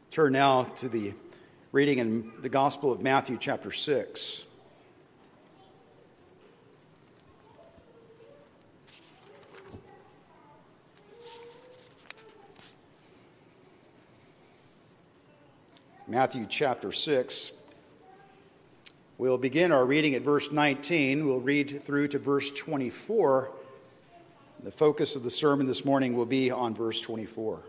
Turn now to the reading in the Gospel of Matthew chapter 6. Matthew chapter 6. We'll begin our reading at verse 19. We'll read through to verse 24. The focus of the sermon this morning will be on verse 24.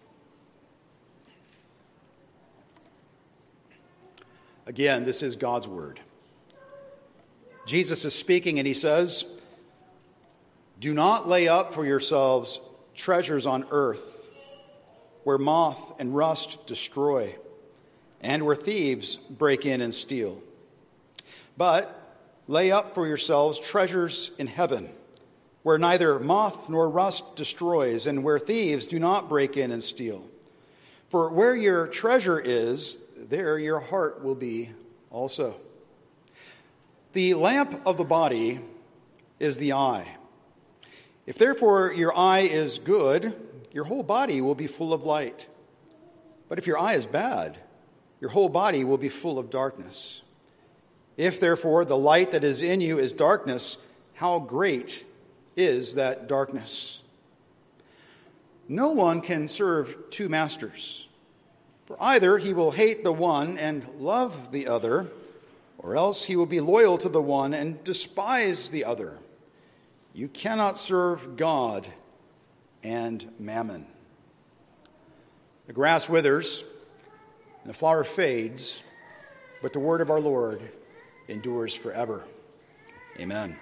Again, this is God's word. Jesus is speaking and he says, "Do not lay up for yourselves treasures on earth, where moth and rust destroy, and where thieves break in and steal. But lay up for yourselves treasures in heaven, where neither moth nor rust destroys, and where thieves do not break in and steal. For where your treasure is, there your heart will be also. The lamp of the body is the eye. If therefore your eye is good, your whole body will be full of light. But if your eye is bad, your whole body will be full of darkness. If therefore the light that is in you is darkness, how great is that darkness? No one can serve two masters. For either he will hate the one and love the other, or else he will be loyal to the one and despise the other. You cannot serve God and mammon." The grass withers and the flower fades, but the word of our Lord endures forever. Amen.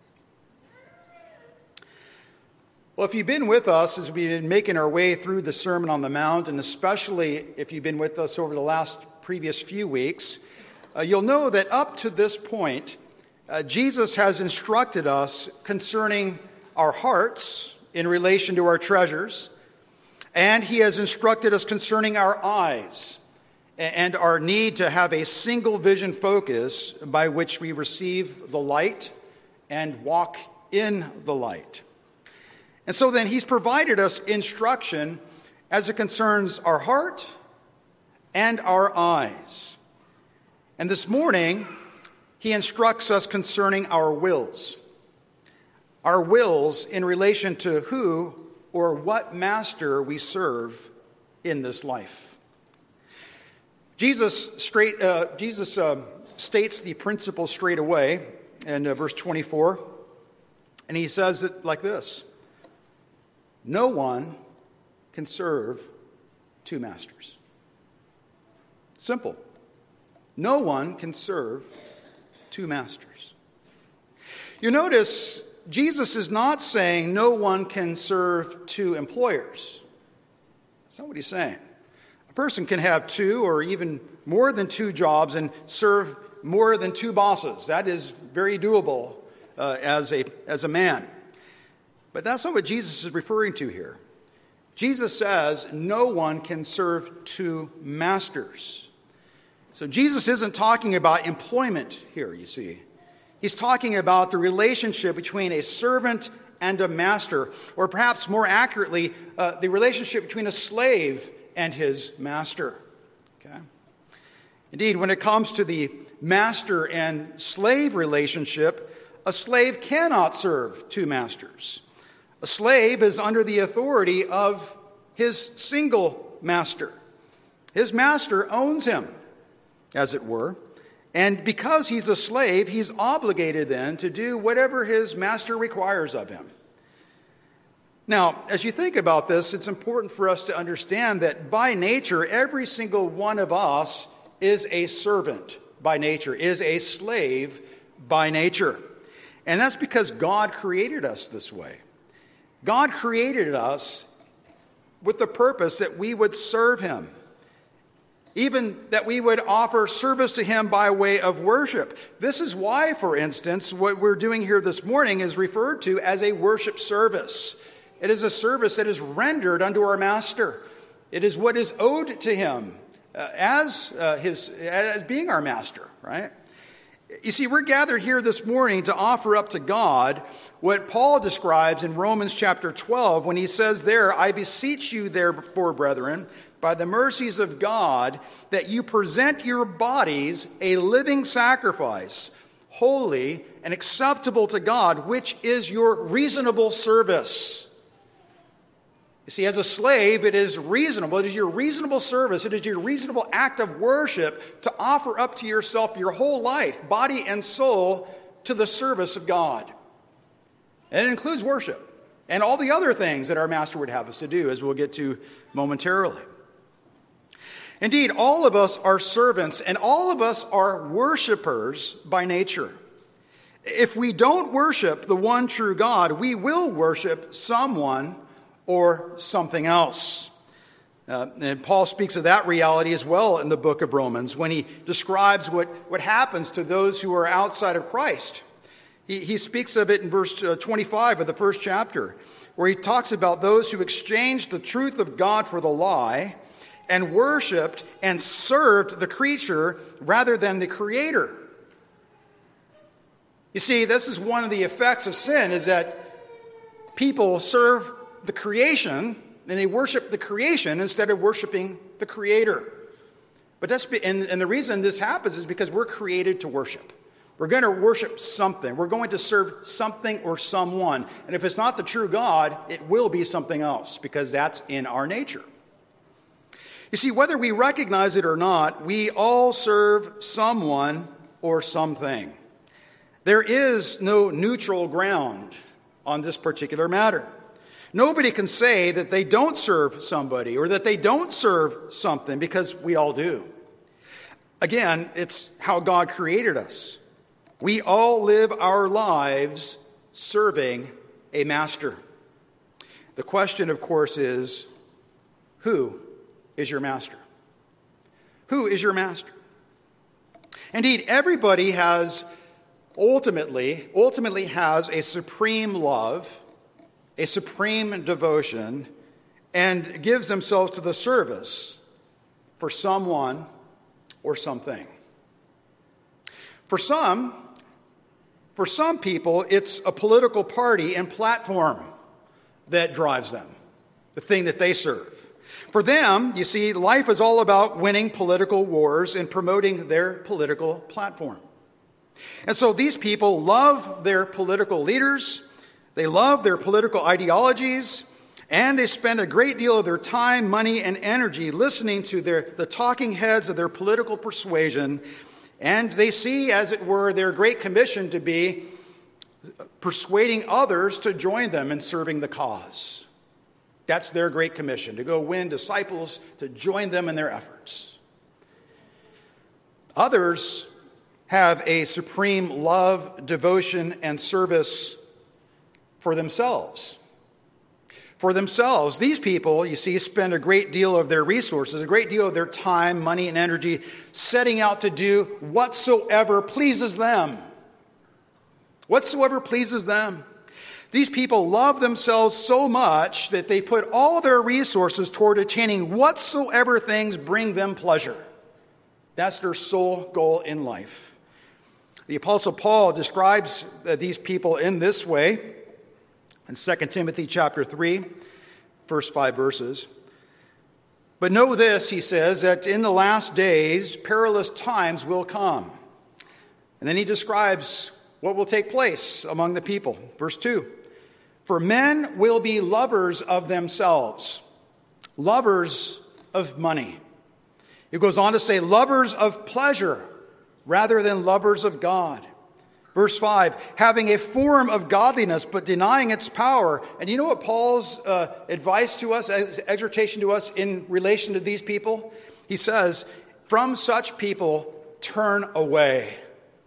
Well, if you've been with us as we've been making our way through the Sermon on the Mount, and especially if you've been with us over the previous few weeks, you'll know that up to this point, Jesus has instructed us concerning our hearts in relation to our treasures, and he has instructed us concerning our eyes and our need to have a single vision focus by which we receive the light and walk in the light. And so then he's provided us instruction as it concerns our heart and our eyes. And this morning, he instructs us concerning our wills. Our wills in relation to who or what master we serve in this life. Jesus states the principle straight away in verse 24, and he says it like this: no one can serve two masters. Simple. No one can serve two masters. You notice Jesus is not saying no one can serve two employers. That's not what he's saying. A person can have two or even more than two jobs and serve more than two bosses. That is very doable as a man. But that's not what Jesus is referring to here. Jesus says no one can serve two masters. So Jesus isn't talking about employment here, you see. He's talking about the relationship between a servant and a master, or perhaps more accurately, the relationship between a slave and his master. Okay? Indeed, when it comes to the master and slave relationship, a slave cannot serve two masters. A slave is under the authority of his single master. His master owns him, as it were. And because he's a slave, he's obligated then to do whatever his master requires of him. Now, as you think about this, it's important for us to understand that by nature, every single one of us is a servant by nature, is a slave by nature. And that's because God created us this way. God created us with the purpose that we would serve him, even that we would offer service to him by way of worship. This is why, for instance, what we're doing here this morning is referred to as a worship service. It is a service that is rendered unto our master. It is what is owed to him as being our master, right? You see, we're gathered here this morning to offer up to God what Paul describes in Romans chapter 12 when he says there, I beseech you therefore, brethren, by the mercies of God, that you present your bodies a living sacrifice, holy and acceptable to God, which is your reasonable service. You see, as a slave, it is reasonable. It is your reasonable service. It is your reasonable act of worship to offer up to yourself your whole life, body and soul, to the service of God. And it includes worship and all the other things that our Master would have us to do, as we'll get to momentarily. Indeed, all of us are servants, and all of us are worshipers by nature. If we don't worship the one true God, we will worship someone or something else. And Paul speaks of that reality as well in the book of Romans when he describes what happens to those who are outside of Christ. He speaks of it in verse 25 of the first chapter, where he talks about those who exchanged the truth of God for the lie and worshiped and served the creature rather than the Creator. You see, this is one of the effects of sin, is that people serve the creation, and they worship the creation instead of worshiping the Creator. But and the reason this happens is because we're created to worship. We're going to worship something. We're going to serve something or someone. And if it's not the true God, it will be something else, because that's in our nature. You see, whether we recognize it or not, we all serve someone or something. There is no neutral ground on this particular matter. Nobody can say that they don't serve somebody or that they don't serve something, because we all do. Again, it's how God created us. We all live our lives serving a master. The question, of course, is, who is your master? Who is your master? Indeed, everybody has ultimately has a supreme love, a supreme devotion, and gives themselves to the service for someone or something. For some people, it's a political party and platform that drives them, the thing that they serve. For them, you see, life is all about winning political wars and promoting their political platform. And so these people love their political leaders, they love their political ideologies, and they spend a great deal of their time, money, and energy listening to the talking heads of their political persuasion. And they see, as it were, their great commission to be persuading others to join them in serving the cause. That's their great commission, to go win disciples, to join them in their efforts. Others have a supreme love, devotion, and service for themselves. For themselves. These people, you see, spend a great deal of their resources, a great deal of their time, money, and energy setting out to do whatsoever pleases them. Whatsoever pleases them. These people love themselves so much that they put all their resources toward attaining whatsoever things bring them pleasure. That's their sole goal in life. The Apostle Paul describes these people in this way in 2 Timothy chapter 3, first 5 verses. But know this, he says, that in the last days perilous times will come. And then he describes what will take place among the people. Verse 2, for men will be lovers of themselves, lovers of money. It goes on to say, lovers of pleasure rather than lovers of God. Verse 5, having a form of godliness but denying its power. And you know what Paul's advice to us, exhortation to us in relation to these people? He says, from such people, turn away.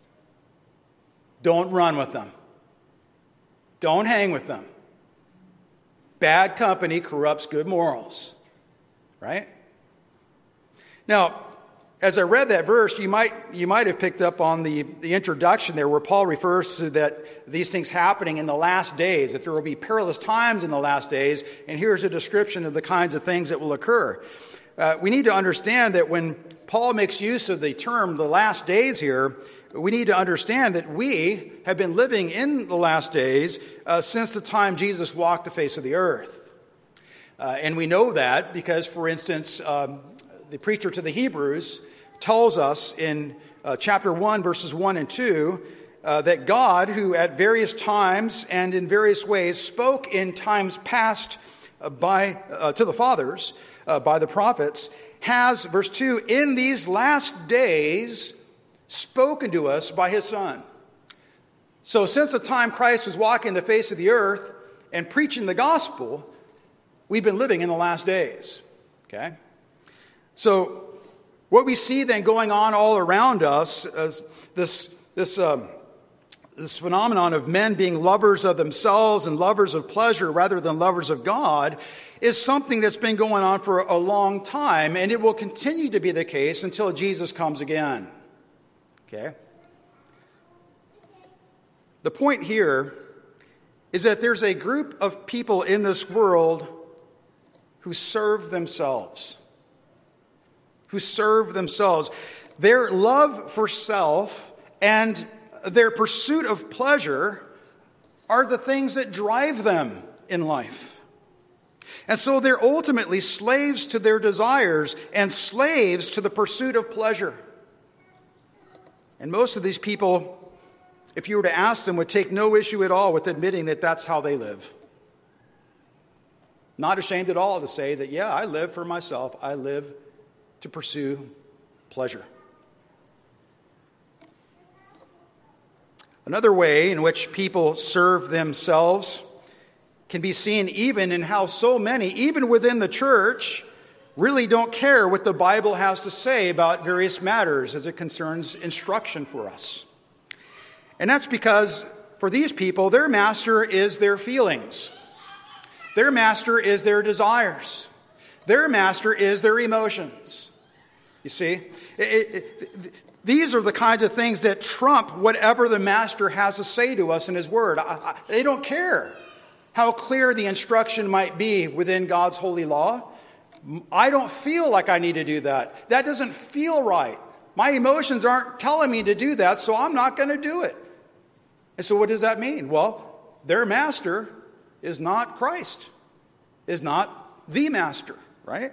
Don't run with them. Don't hang with them. Bad company corrupts good morals. Right? Now, as I read that verse, you might have picked up on the introduction there where Paul refers to that these things happening in the last days, that there will be perilous times in the last days, and here's a description of the kinds of things that will occur. We need to understand that when Paul makes use of the term the last days here, we need to understand that we have been living in the last days since the time Jesus walked the face of the earth. And we know that because, for instance, the preacher to the Hebrews tells us in chapter 1, verses 1 and 2, that God, who at various times and in various ways spoke in times past to the fathers by the prophets, has, verse 2, in these last days spoken to us by his Son. So since the time Christ was walking the face of the earth and preaching the gospel, we've been living in the last days. Okay? So what we see then going on all around us is this phenomenon of men being lovers of themselves and lovers of pleasure rather than lovers of God is something that's been going on for a long time, and it will continue to be the case until Jesus comes again. Okay? The point here is that there's a group of people in this world who serve themselves. Who serve themselves. Their love for self and their pursuit of pleasure are the things that drive them in life. And so they're ultimately slaves to their desires and slaves to the pursuit of pleasure. And most of these people, if you were to ask them, would take no issue at all with admitting that that's how they live. Not ashamed at all to say that, yeah, I live for myself. I live to pursue pleasure. Another way in which people serve themselves can be seen even in how so many, even within the church, really don't care what the Bible has to say about various matters as it concerns instruction for us. And that's because for these people, their master is their feelings. Their master is their desires. Their master is their emotions. You see, these are the kinds of things that trump whatever the master has to say to us in his word. They don't care how clear the instruction might be within God's holy law. I don't feel like I need to do that. That doesn't feel right. My emotions aren't telling me to do that, so I'm not going to do it. And so what does that mean? Well, their master is not Christ, is not the master, right?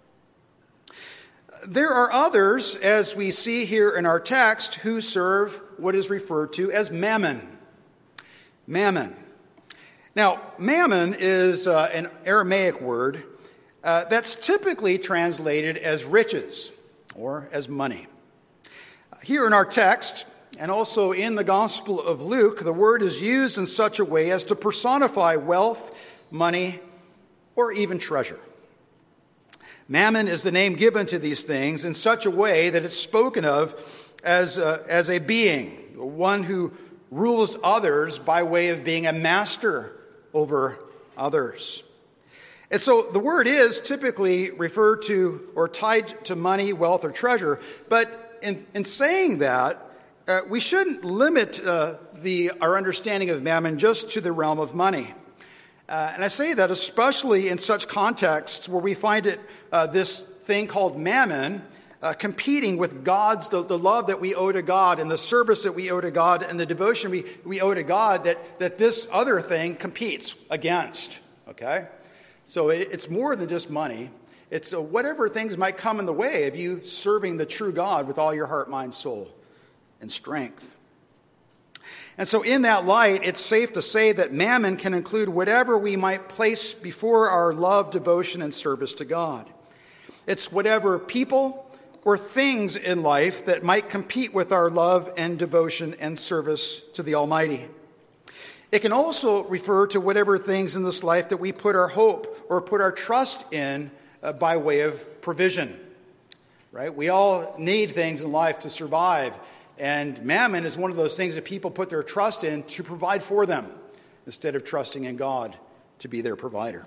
There are others, as we see here in our text, who serve what is referred to as mammon. Mammon. Now, mammon is an Aramaic word that's typically translated as riches or as money. Here in our text, and also in the Gospel of Luke, the word is used in such a way as to personify wealth, money, or even treasure. Mammon is the name given to these things in such a way that it's spoken of as a being, one who rules others by way of being a master over others. And so the word is typically referred to or tied to money, wealth, or treasure. But in saying that, we shouldn't limit our understanding of mammon just to the realm of money. And I say that especially in such contexts where we find it this thing called mammon competing with the love that we owe to God and the service that we owe to God and the devotion we owe to God that this other thing competes against. Okay? So it's more than just money. It's whatever things might come in the way of you serving the true God with all your heart, mind, soul, and strength. And so in that light, it's safe to say that mammon can include whatever we might place before our love, devotion, and service to God. It's whatever people or things in life that might compete with our love and devotion and service to the Almighty. It can also refer to whatever things in this life that we put our hope or put our trust in by way of provision. Right? We all need things in life to survive. And mammon is one of those things that people put their trust in to provide for them instead of trusting in God to be their provider.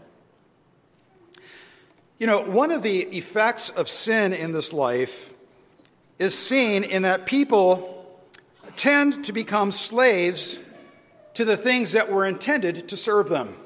You know, one of the effects of sin in this life is seen in that people tend to become slaves to the things that were intended to serve them.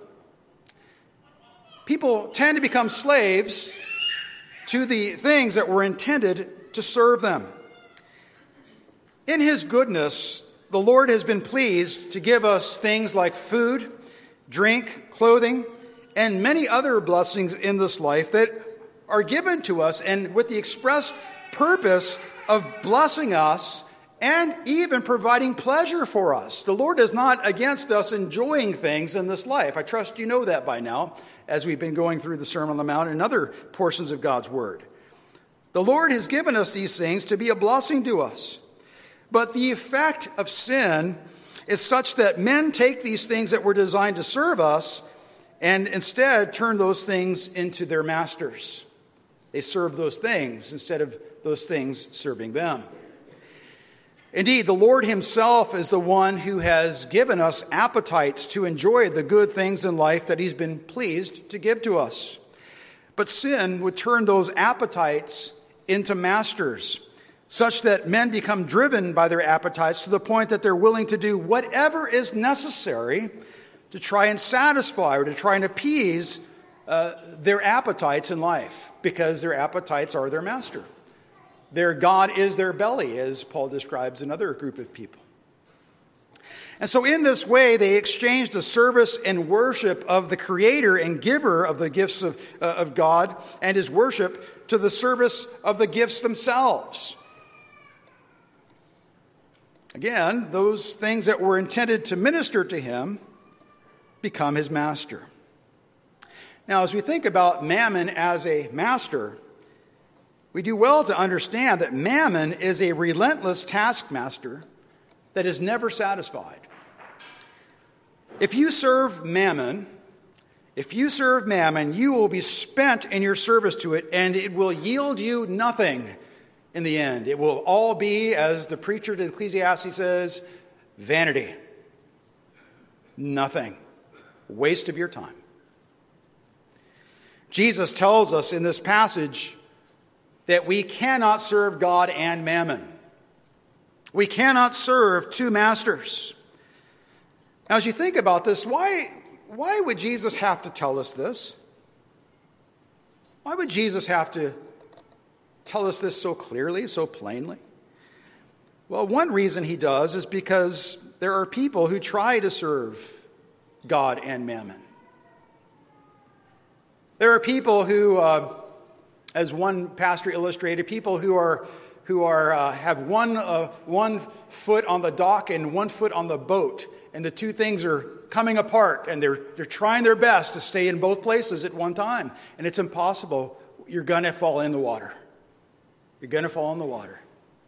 People tend to become slaves to the things that were intended to serve them. In his goodness, the Lord has been pleased to give us things like food, drink, clothing, and many other blessings in this life that are given to us and with the express purpose of blessing us and even providing pleasure for us. The Lord is not against us enjoying things in this life. I trust you know that by now, as we've been going through the Sermon on the Mount and other portions of God's Word. The Lord has given us these things to be a blessing to us. But the effect of sin is such that men take these things that were designed to serve us and instead turn those things into their masters. They serve those things instead of those things serving them. Indeed, the Lord himself is the one who has given us appetites to enjoy the good things in life that he's been pleased to give to us. But sin would turn those appetites into masters, such that men become driven by their appetites to the point that they're willing to do whatever is necessary to try and satisfy or to try and appease their appetites in life, because their appetites are their master. Their God is their belly, as Paul describes another group of people. And so in this way, they exchanged the service and worship of the creator and giver of the gifts of God and his worship to the service of the gifts themselves. Again, those things that were intended to minister to him become his master. Now, as we think about mammon as a master, we do well to understand that mammon is a relentless taskmaster that is never satisfied. If you serve mammon, you will be spent in your service to it, and it will yield you nothing in the end. It will all be, as the preacher to Ecclesiastes says, vanity. Nothing. Waste of your time. Jesus tells us in this passage that we cannot serve God and mammon. We cannot serve two masters. Now, as you think about this, why would Jesus have to tell us this? Why would Jesus have to tell us this so clearly, so plainly? Well, one reason he does is because there are people who try to serve God and mammon. There are people who, as one pastor illustrated, people who have one foot on the dock and 1 foot on the boat, and the two things are coming apart, and they're trying their best to stay in both places at one time, and it's impossible. You're going to fall in the water. You're going to fall in the water.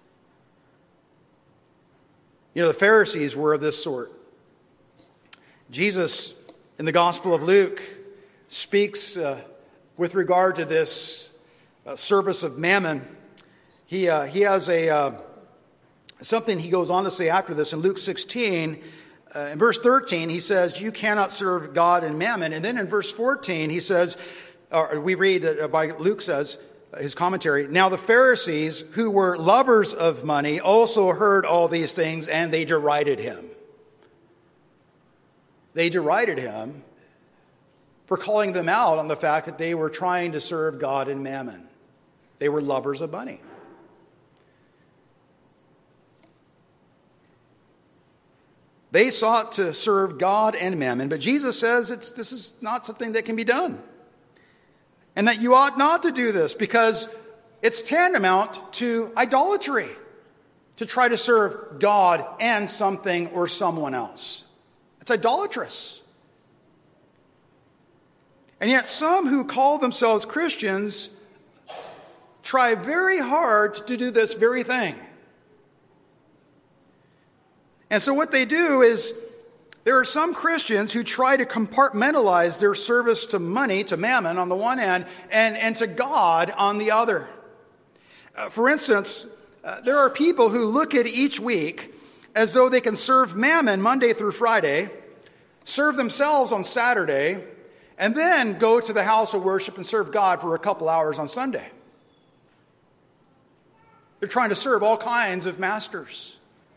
You know, the Pharisees were of this sort. Jesus, in the Gospel of Luke, speaks with regard to this service of mammon. He has something he goes on to say after this in Luke 16. In verse 13, he says, you cannot serve God and mammon. And then in verse 14, he says, we read by Luke says, his commentary, now the Pharisees, who were lovers of money, also heard all these things, and they derided him. They derided him for calling them out on the fact that they were trying to serve God and mammon. They were lovers of money. They sought to serve God and mammon, but Jesus says this is not something that can be done. And that you ought not to do this because it's tantamount to idolatry to try to serve God and something or someone else. It's idolatrous. And yet some who call themselves Christians try very hard to do this very thing. And so what they do is, there are some Christians who try to compartmentalize their service to money, to mammon on the one hand, and to God on the other. For instance, there are people who look at each week as though they can serve mammon Monday through Friday, serve themselves on Saturday, and then go to the house of worship and serve God for a couple hours on Sunday. They're trying to serve all kinds of masters.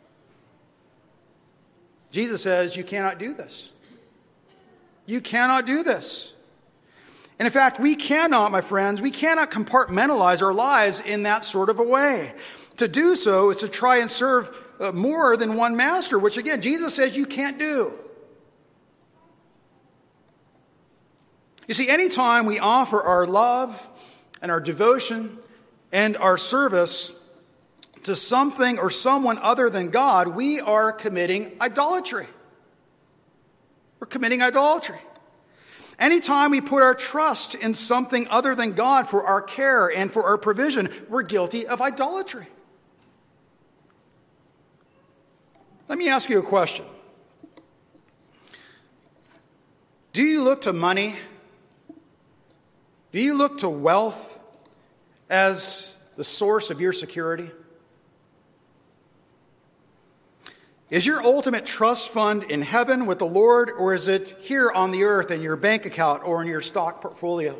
Jesus says you cannot do this. You cannot do this. And in fact, we cannot, my friends, we cannot compartmentalize our lives in that sort of a way. To do so is to try and serve more than one master, which again, Jesus says you can't do. You see, anytime we offer our love and our devotion and our service to something or someone other than God, we are committing idolatry. We're committing idolatry. Anytime we put our trust in something other than God for our care and for our provision, we're guilty of idolatry. Let me ask you a question. Do you look to money? Do you look to wealth as the source of your security? Is your ultimate trust fund in heaven with the Lord, or is it here on the earth in your bank account or in your stock portfolio?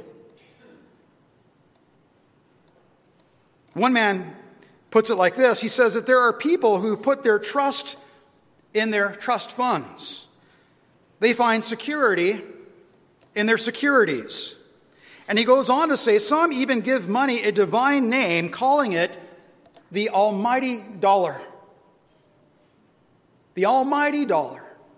One man puts it like this. He says that there are people who put their trust in their trust funds. They find security in their securities. And he goes on to say, some even give money a divine name, calling it the almighty dollar. The almighty dollar.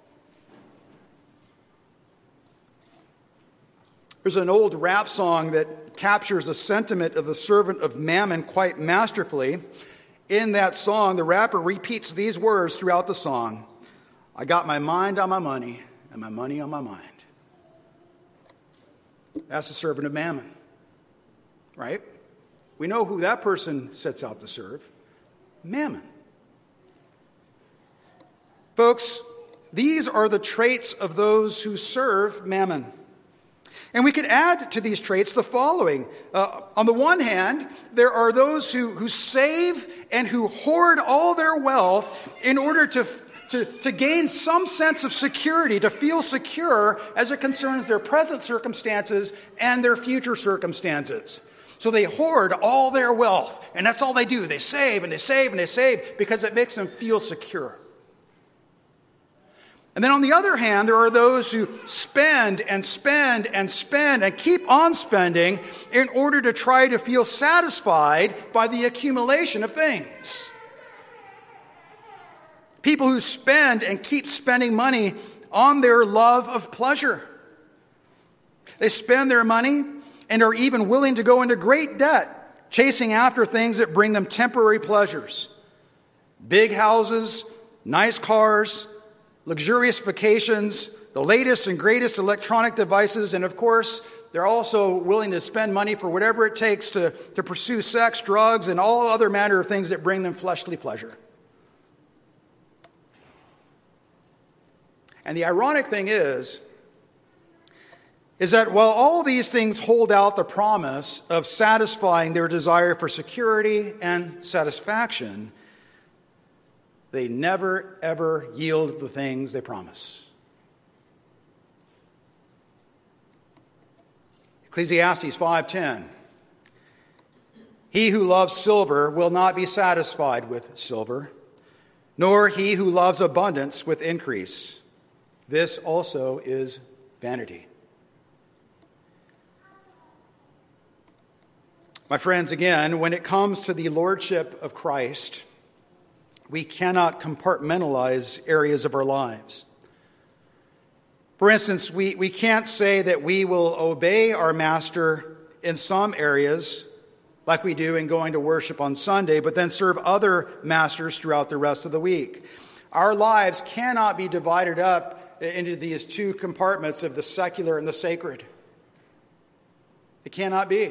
There's an old rap song that captures the sentiment of the servant of Mammon quite masterfully. In that song, the rapper repeats these words throughout the song. I got my mind on my money and my money on my mind. That's the servant of Mammon, right? We know who that person sets out to serve. Mammon. Folks, these are the traits of those who serve Mammon. And we could add to these traits the following. On the one hand, there are those who save and who hoard all their wealth in order to gain some sense of security, to feel secure as it concerns their present circumstances and their future circumstances. So they hoard all their wealth, and that's all they do. They save and they save and they save because it makes them feel secure. And then on the other hand, there are those who spend and spend and spend and keep on spending in order to try to feel satisfied by the accumulation of things. People who spend and keep spending money on their love of pleasure. They spend their money and are even willing to go into great debt, chasing after things that bring them temporary pleasures. Big houses, nice cars, luxurious vacations, the latest and greatest electronic devices, and of course, they're also willing to spend money for whatever it takes to pursue sex, drugs, and all other manner of things that bring them fleshly pleasure. And the ironic thing is that while all these things hold out the promise of satisfying their desire for security and satisfaction, they never, ever yield the things they promise. Ecclesiastes 5:10. He who loves silver will not be satisfied with silver, nor he who loves abundance with increase. This also is vanity. My friends, again, when it comes to the lordship of Christ, we cannot compartmentalize areas of our lives. For instance, we can't say that we will obey our master in some areas, like we do in going to worship on Sunday, but then serve other masters throughout the rest of the week. Our lives cannot be divided up into these two compartments of the secular and the sacred. It cannot be.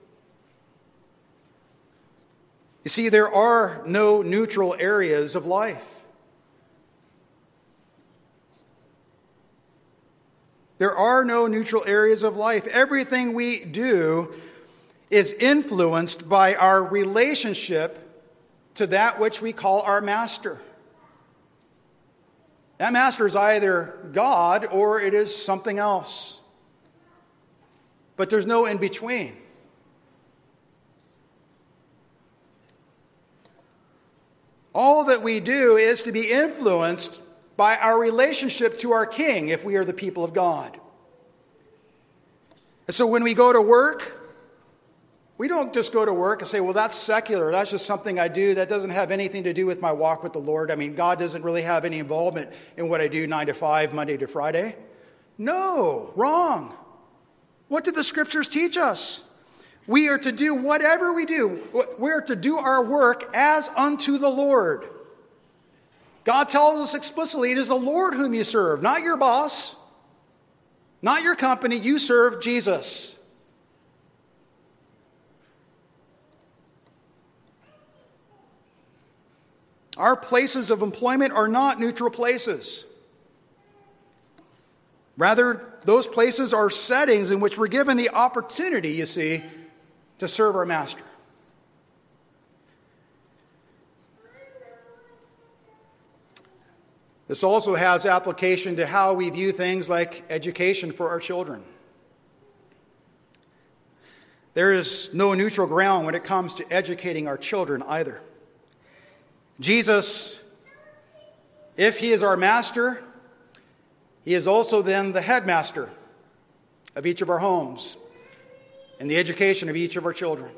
You see, there are no neutral areas of life. There are no neutral areas of life. Everything we do is influenced by our relationship to that which we call our master. That master is either God or it is something else. But there's no in between. All that we do is to be influenced by our relationship to our King if we are the people of God. And so when we go to work, We don't just go to work and say, well, that's secular. That's just something I do. That doesn't have anything to do with my walk with the Lord. I mean, God doesn't really have any involvement in what I do 9 to 5, Monday to Friday. No, wrong. What did the Scriptures teach us? We are to do whatever we do. We are to do our work as unto the Lord. God tells us explicitly, it is the Lord whom you serve, not your boss, not your company. You serve Jesus. Our places of employment are not neutral places. Rather, those places are settings in which we're given the opportunity, you see, to serve our master. This also has application to how we view things like education for our children. There is no neutral ground when it comes to educating our children either. Jesus, if he is our master, he is also then the headmaster of each of our homes and the education of each of our children.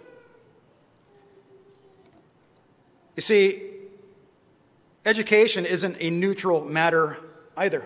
You see, education isn't a neutral matter either.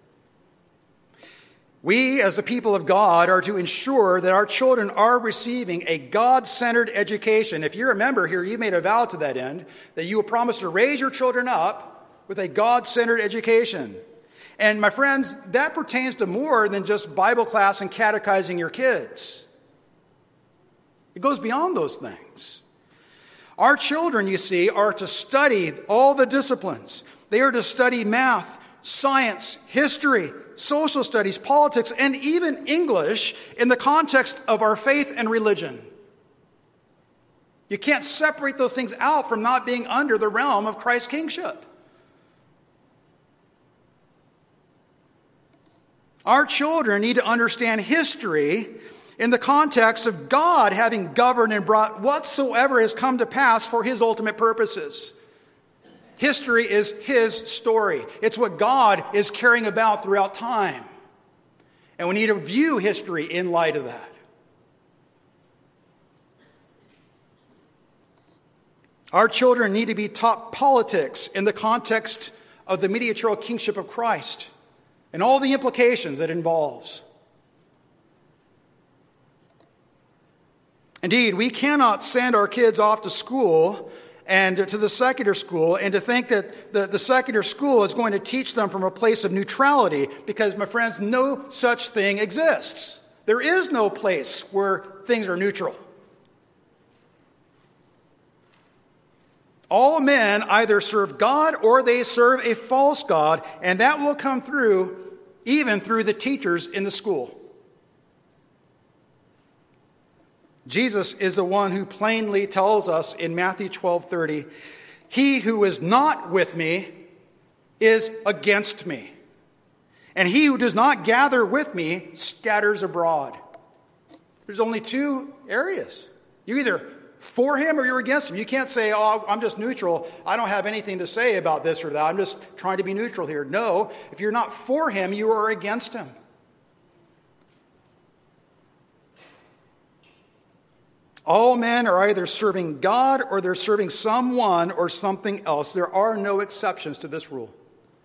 We, as the people of God, are to ensure that our children are receiving a God-centered education. If you remember here, you made a vow to that end, that you will promise to raise your children up with a God-centered education. And my friends, that pertains to more than just Bible class and catechizing your kids. It goes beyond those things. Our children, you see, are to study all the disciplines. They are to study math, science, history, social studies, politics, and even English in the context of our faith and religion. You can't separate those things out from not being under the realm of Christ's kingship. Our children need to understand history in the context of God having governed and brought whatsoever has come to pass for his ultimate purposes. History is his story. It's what God is carrying about throughout time. And we need to view history in light of that. Our children need to be taught politics in the context of the mediatorial kingship of Christ and all the implications it involves. Indeed, we cannot send our kids off to school and to the secular school and to think that the secular school is going to teach them from a place of neutrality, because, my friends, no such thing exists. There is no place where things are neutral. All men either serve God or they serve a false god, and that will come through even through the teachers in the school. Jesus is the one who plainly tells us in Matthew 12:30, "He who is not with me is against me, and he who does not gather with me scatters abroad." There's only two areas. You're either for him or you're against him. You can't say, "Oh, I'm just neutral. I don't have anything to say about this or that. I'm just trying to be neutral here." No, if you're not for him, you are against him. All men are either serving God or they're serving someone or something else. There are no exceptions to this rule.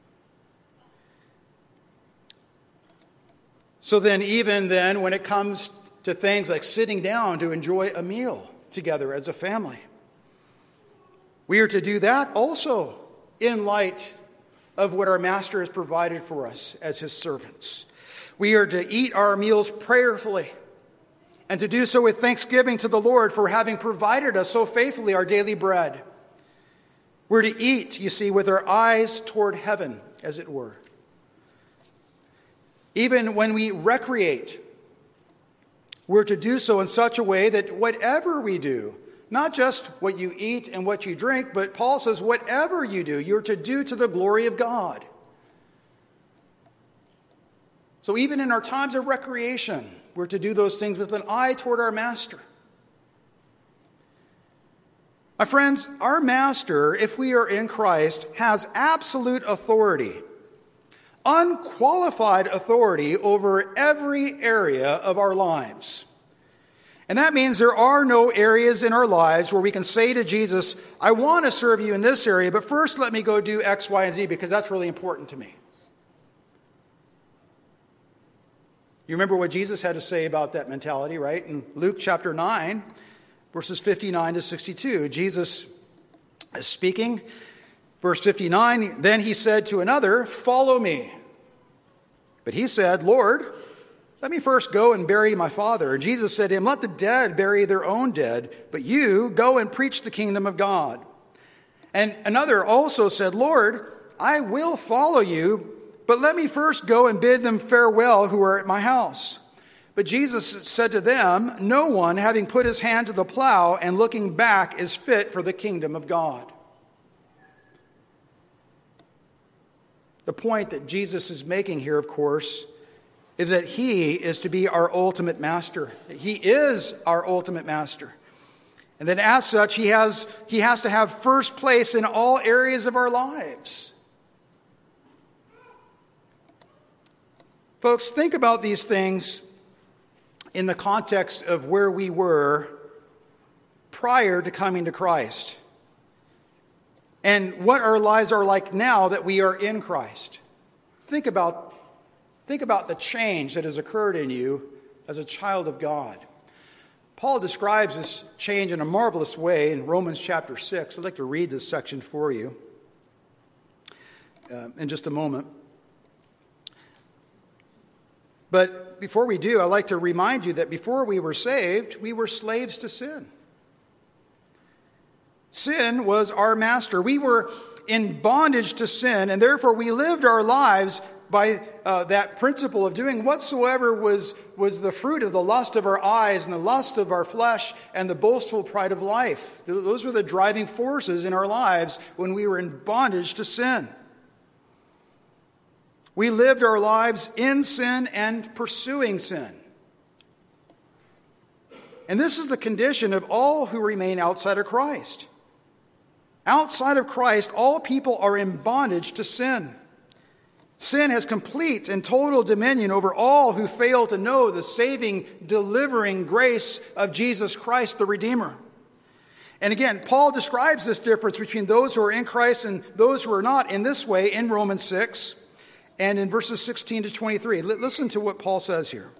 So then, even then, when it comes to things like sitting down to enjoy a meal together as a family, we are to do that also in light of what our Master has provided for us as his servants. We are to eat our meals prayerfully, and to do so with thanksgiving to the Lord for having provided us so faithfully our daily bread. We're to eat, you see, with our eyes toward heaven, as it were. Even when we recreate, we're to do so in such a way that whatever we do, not just what you eat and what you drink, but Paul says whatever you do, you're to do to the glory of God. So even in our times of recreation, we're to do those things with an eye toward our Master. My friends, our Master, if we are in Christ, has absolute authority, unqualified authority over every area of our lives. And that means there are no areas in our lives where we can say to Jesus, I want to serve you in this area, but first let me go do X, Y, and Z because that's really important to me. You remember what Jesus had to say about that mentality, right? In Luke chapter 9, verses 59 to 62, Jesus is speaking. Verse 59, then he said to another, follow me. But he said, Lord, let me first go and bury my father. And Jesus said to him, let the dead bury their own dead, but you go and preach the kingdom of God. And another also said, Lord, I will follow you, but let me first go and bid them farewell who are at my house. But Jesus said to them, no one, having put his hand to the plow and looking back, is fit for the kingdom of God. The point that Jesus is making here, of course, is that he is to be our ultimate master. He is our ultimate master. And that as such, he has to have first place in all areas of our lives. Folks, think about these things in the context of where we were prior to coming to Christ. And what our lives are like now that we are in Christ. Think about the change that has occurred in you as a child of God. Paul describes this change in a marvelous way in Romans chapter 6. I'd like to read this section for you in just a moment. But before we do, I'd like to remind you that before we were saved, we were slaves to sin. Sin was our master. We were in bondage to sin, and therefore we lived our lives by that principle of doing whatsoever was the fruit of the lust of our eyes and the lust of our flesh and the boastful pride of life. Those were the driving forces in our lives when we were in bondage to sin. We lived our lives in sin and pursuing sin. And this is the condition of all who remain outside of Christ. Outside of Christ, all people are in bondage to sin. Sin has complete and total dominion over all who fail to know the saving, delivering grace of Jesus Christ, the Redeemer. And again, Paul describes this difference between those who are in Christ and those who are not in this way in Romans 6 and in verses 16 to 23. Listen to what Paul says here.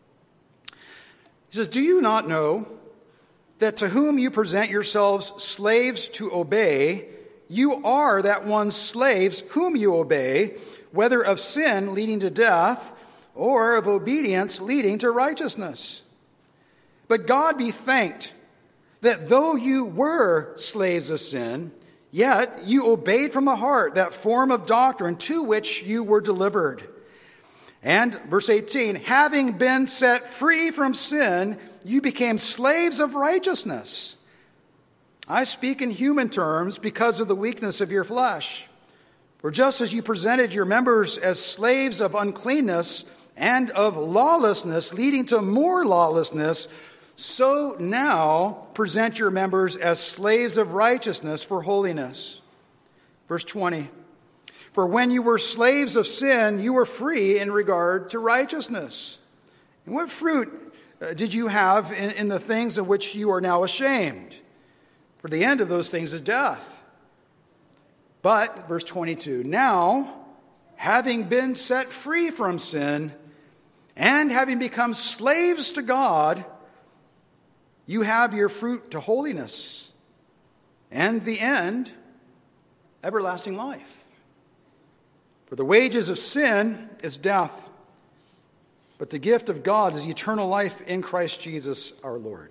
He says, do you not know that to whom you present yourselves slaves to obey, you are that one's slaves whom you obey, whether of sin leading to death or of obedience leading to righteousness? But God be thanked that though you were slaves of sin, yet you obeyed from the heart that form of doctrine to which you were delivered. And verse 18, having been set free from sin, you became slaves of righteousness. I speak in human terms because of the weakness of your flesh. For just as you presented your members as slaves of uncleanness and of lawlessness, leading to more lawlessness, so now present your members as slaves of righteousness for holiness. Verse 20, for when you were slaves of sin, you were free in regard to righteousness. And what fruit did you have in the things of which you are now ashamed? For the end of those things is death. But, verse 22, now, having been set free from sin and having become slaves to God, you have your fruit to holiness, and the end, everlasting life. For the wages of sin is death, but the gift of God is eternal life in Christ Jesus our Lord.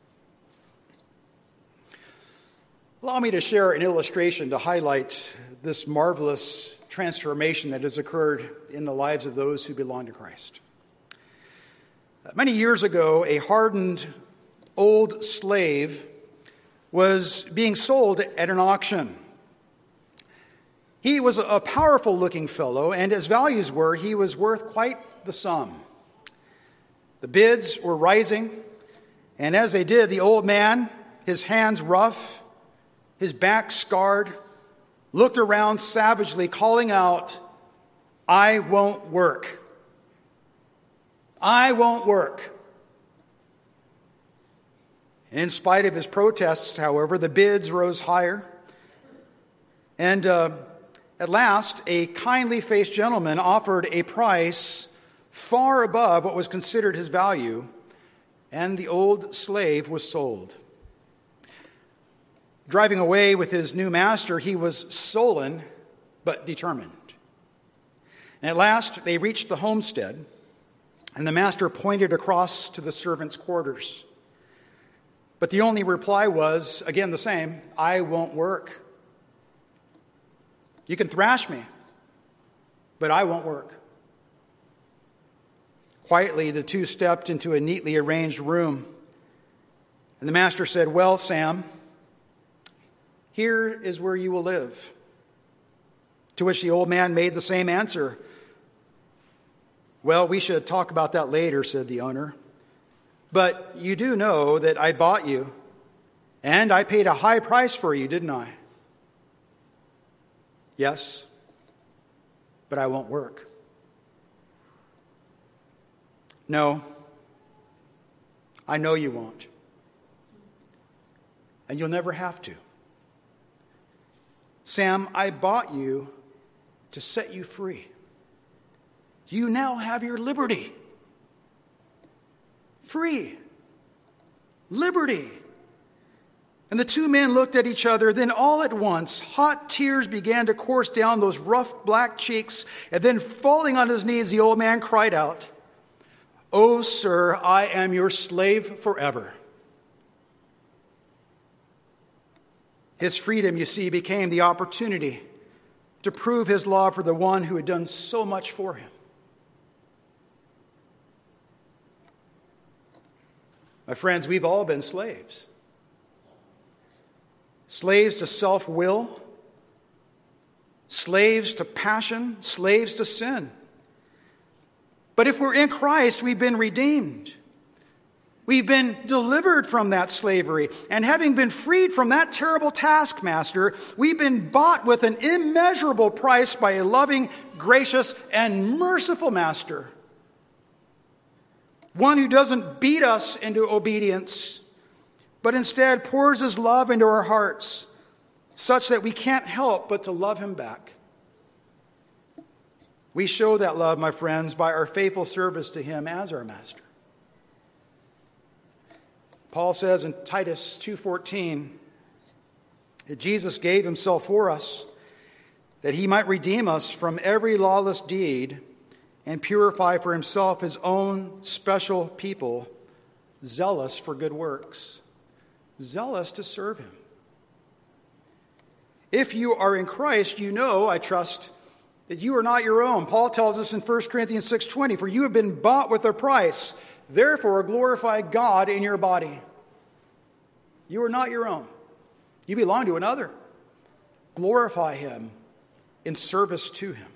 Allow me to share an illustration to highlight this marvelous transformation that has occurred in the lives of those who belong to Christ. Many years ago, a hardened old slave was being sold at an auction. He was a powerful-looking fellow, and as values were, he was worth quite the sum. The bids were rising, and as they did, the old man, his hands rough, his back scarred, looked around savagely, calling out, I won't work. I won't work. And in spite of his protests, however, the bids rose higher. And at last, a kindly-faced gentleman offered a price far above what was considered his value, and the old slave was sold. Driving away with his new master, he was sullen but determined. And at last, they reached the homestead, and the master pointed across to the servants' quarters. But the only reply was, again the same, "I won't work. You can thrash me, but I won't work." Quietly, the two stepped into a neatly arranged room, and the master said, "Well, Sam, here is where you will live." To which the old man made the same answer. "Well, we should talk about that later," said the owner. "But you do know that I bought you, and I paid a high price for you, didn't I?" "Yes, but I won't work." "No, I know you won't. And you'll never have to. Sam, I bought you to set you free. You now have your liberty. Free. Liberty." And the two men looked at each other. Then all at once, hot tears began to course down those rough black cheeks. And then falling on his knees, the old man cried out, "Oh, sir, I am your slave forever." His freedom, you see, became the opportunity to prove his love for the one who had done so much for him. My friends, we've all been slaves. Slaves to self-will, slaves to passion, slaves to sin. But if we're in Christ, we've been redeemed. We've been delivered from that slavery. And having been freed from that terrible taskmaster, we've been bought with an immeasurable price by a loving, gracious, and merciful master. One who doesn't beat us into obedience, but instead pours his love into our hearts, such that we can't help but to love him back. We show that love, my friends, by our faithful service to him as our master. Paul says in Titus 2:14 that Jesus gave himself for us, that he might redeem us from every lawless deed and purify for himself his own special people, zealous for good works, zealous to serve him. If you are in Christ, you know, I trust, that you are not your own. Paul tells us in 1 Corinthians 6:20, "For you have been bought with a price. Therefore, glorify God in your body." You are not your own. You belong to another. Glorify him in service to him.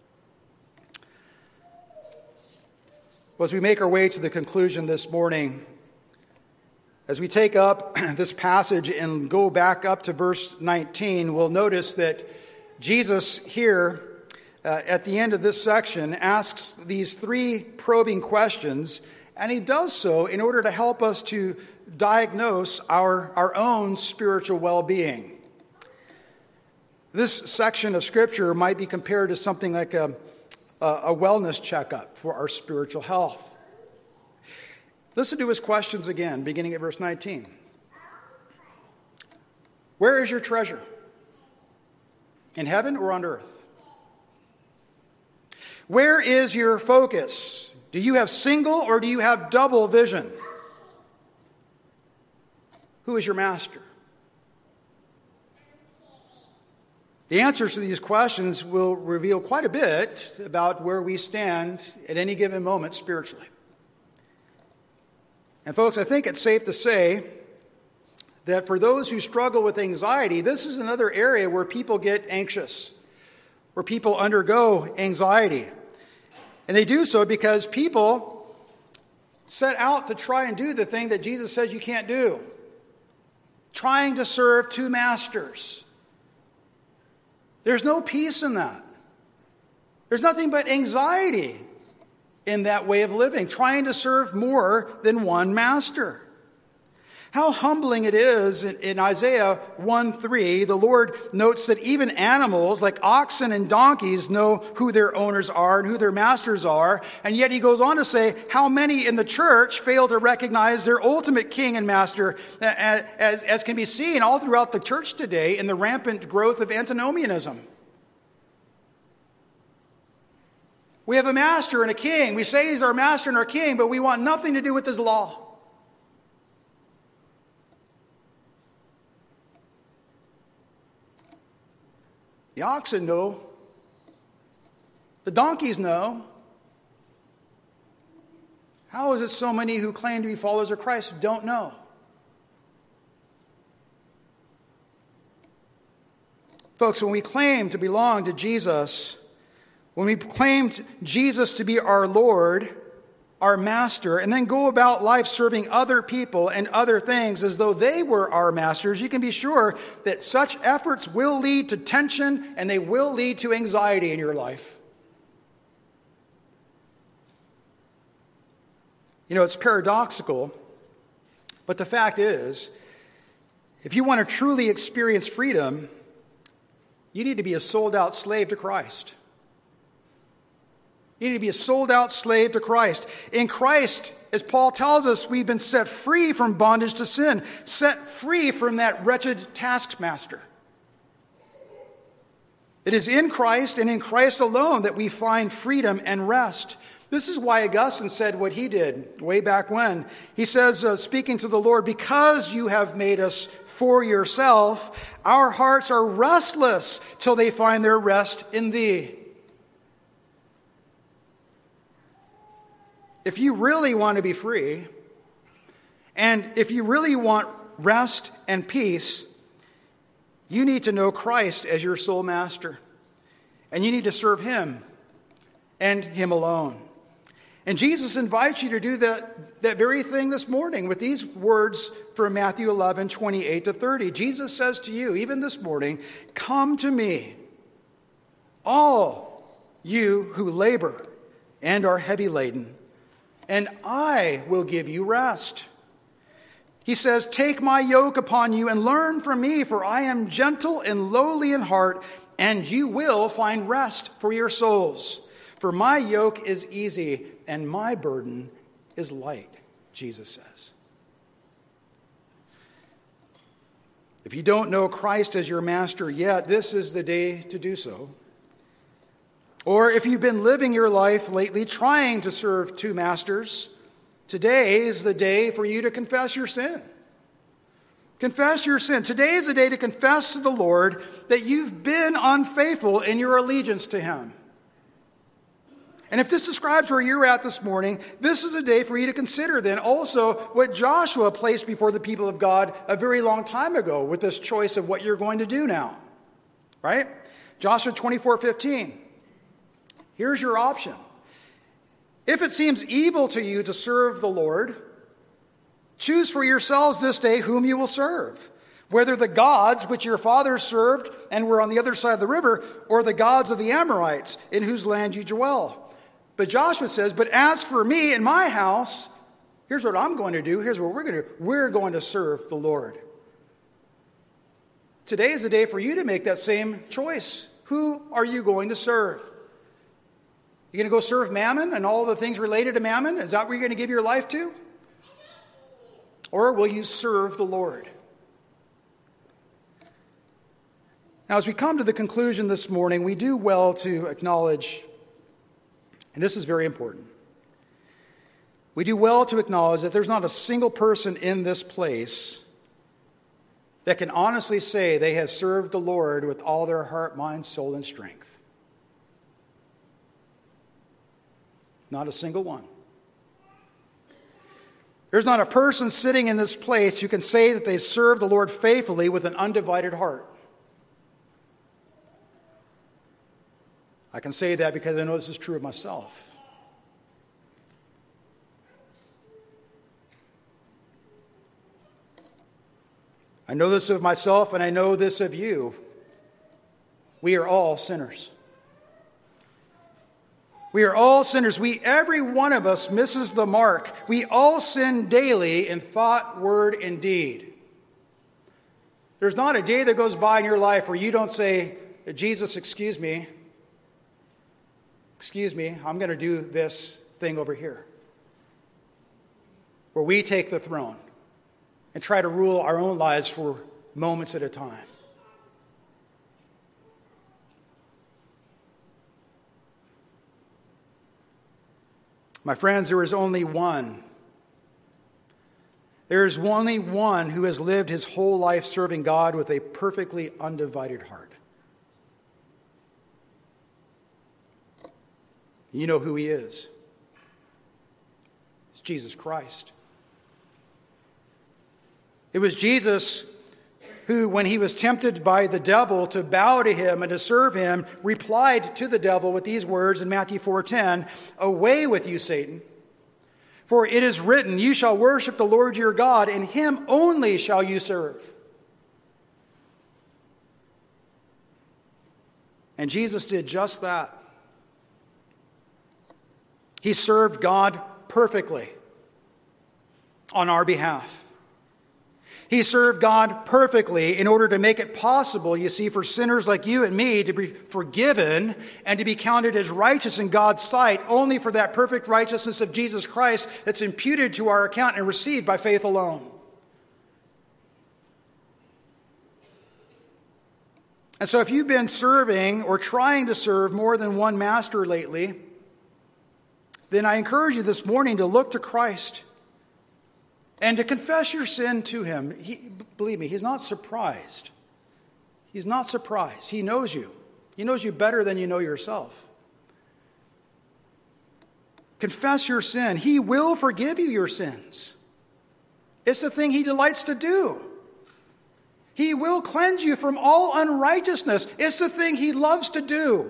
Well, as we make our way to the conclusion this morning, as we take up this passage and go back up to verse 19, we'll notice that Jesus here, at the end of this section, asks these three probing questions, and he does so in order to help us to diagnose our own spiritual well-being. This section of Scripture might be compared to something like a wellness checkup for our spiritual health. Listen to his questions again, beginning at verse 19. Where is your treasure? In heaven or on earth? Where is your focus? Do you have single or do you have double vision? Who is your master? The answers to these questions will reveal quite a bit about where we stand at any given moment spiritually. And folks, I think it's safe to say that for those who struggle with anxiety, this is another area where people get anxious, where people undergo anxiety. And they do so because people set out to try and do the thing that Jesus says you can't do. Trying to serve two masters. There's no peace in that. There's nothing but anxiety in that way of living, trying to serve more than one master. How humbling it is in Isaiah 1:3, the Lord notes that even animals like oxen and donkeys know who their owners are and who their masters are. And yet he goes on to say how many in the church fail to recognize their ultimate king and master, as can be seen all throughout the church today in the rampant growth of antinomianism. We have a master and a king. We say he's our master and our king, but we want nothing to do with his law. The oxen know. The donkeys know. How is it so many who claim to be followers of Christ don't know? Folks, when we claim to belong to Jesus, when we claim Jesus to be our Lord, our master, and then go about life serving other people and other things as though they were our masters, you can be sure that such efforts will lead to tension and they will lead to anxiety in your life. You know, it's paradoxical, but the fact is, if you want to truly experience freedom, you need to be a sold-out slave to Christ. You need to be a sold-out slave to Christ. In Christ, as Paul tells us, we've been set free from bondage to sin, set free from that wretched taskmaster. It is in Christ and in Christ alone that we find freedom and rest. This is why Augustine said what he did way back when. He says, speaking to the Lord, because you have made us for yourself, our hearts are restless till they find their rest in thee. If you really want to be free, and if you really want rest and peace, you need to know Christ as your sole master. And you need to serve him and him alone. And Jesus invites you to do that very thing this morning with these words from Matthew 11, 28 to 30. Jesus says to you, even this morning, come to me, all you who labor and are heavy laden, and I will give you rest. He says, take my yoke upon you and learn from me, for I am gentle and lowly in heart, and you will find rest for your souls. For my yoke is easy and my burden is light, Jesus says. If you don't know Christ as your master yet, this is the day to do so. Or if you've been living your life lately trying to serve two masters, today is the day for you to confess your sin. Confess your sin. Today is the day to confess to the Lord that you've been unfaithful in your allegiance to him. And if this describes where you're at this morning, this is a day for you to consider then also what Joshua placed before the people of God a very long time ago with this choice of what you're going to do now. Right? Joshua 24:15. Here's your option. If it seems evil to you to serve the Lord, choose for yourselves this day whom you will serve, whether the gods which your fathers served and were on the other side of the river, or the gods of the Amorites in whose land you dwell. But Joshua says, but as for me and my house, here's what I'm going to do. Here's what we're going to do. We're going to serve the Lord. Today is the day for you to make that same choice. Who are you going to serve? You going to go serve Mammon and all the things related to Mammon? Is that where you're going to give your life to? Or will you serve the Lord? Now, as we come to the conclusion this morning, we do well to acknowledge, and this is very important, we do well to acknowledge that there's not a single person in this place that can honestly say they have served the Lord with all their heart, mind, soul, and strength. Not a single one. There's not a person sitting in this place who can say that they serve the Lord faithfully with an undivided heart. I can say that because I know this is true of myself. I know this of myself and I know this of you. We are all sinners. We are all sinners. Every one of us misses the mark. We all sin daily in thought, word, and deed. There's not a day that goes by in your life where you don't say, Jesus, excuse me, I'm going to do this thing over here. Where we take the throne and try to rule our own lives for moments at a time. My friends, there is only one. There is only one who has lived his whole life serving God with a perfectly undivided heart. You know who he is. It's Jesus Christ. It was Jesus who, when he was tempted by the devil to bow to him and to serve him, replied to the devil with these words in Matthew 4:10, "Away with you, Satan. For it is written, you shall worship the Lord your God, and him only shall you serve." And Jesus did just that. He served God perfectly on our behalf. He served God perfectly in order to make it possible, you see, for sinners like you and me to be forgiven and to be counted as righteous in God's sight only for that perfect righteousness of Jesus Christ that's imputed to our account and received by faith alone. And so if you've been serving or trying to serve more than one master lately, then I encourage you this morning to look to Christ and to confess your sin to him. Believe me, he's not surprised. He's not surprised. He knows you. He knows you better than you know yourself. Confess your sin. He will forgive you your sins. It's the thing he delights to do. He will cleanse you from all unrighteousness. It's the thing he loves to do.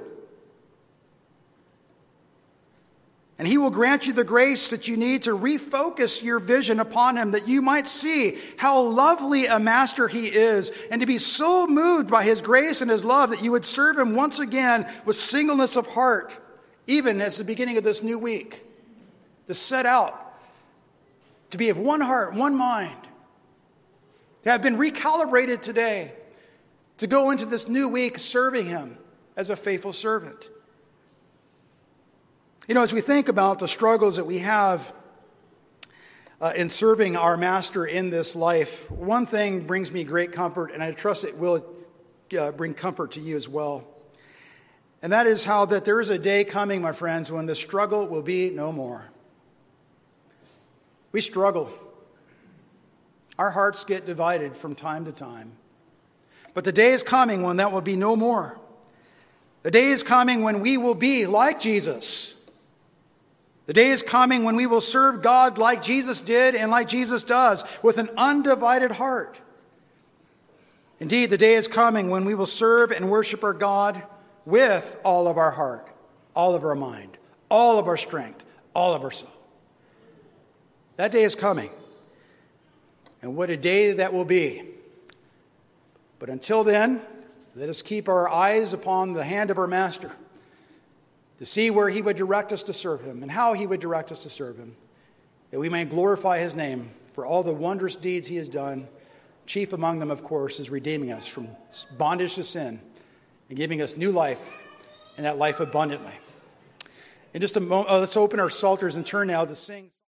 And he will grant you the grace that you need to refocus your vision upon him, that you might see how lovely a master he is, and to be so moved by his grace and his love that you would serve him once again with singleness of heart, even as the beginning of this new week, to set out to be of one heart, one mind, to have been recalibrated today, to go into this new week serving him as a faithful servant. You know, as we think about the struggles that we have in serving our master in this life, one thing brings me great comfort, and I trust it will bring comfort to you as well. And that is how that there is a day coming, my friends, when the struggle will be no more. We struggle. Our hearts get divided from time to time. But the day is coming when that will be no more. The day is coming when we will be like Jesus. The day is coming when we will serve God like Jesus did and like Jesus does, with an undivided heart. Indeed, the day is coming when we will serve and worship our God with all of our heart, all of our mind, all of our strength, all of our soul. That day is coming. And what a day that will be. But until then, let us keep our eyes upon the hand of our Master, to see where he would direct us to serve him and how he would direct us to serve him, that we may glorify his name for all the wondrous deeds he has done. Chief among them, of course, is redeeming us from bondage to sin and giving us new life, and that life abundantly. In just a moment, let's open our psalters and turn now to sing.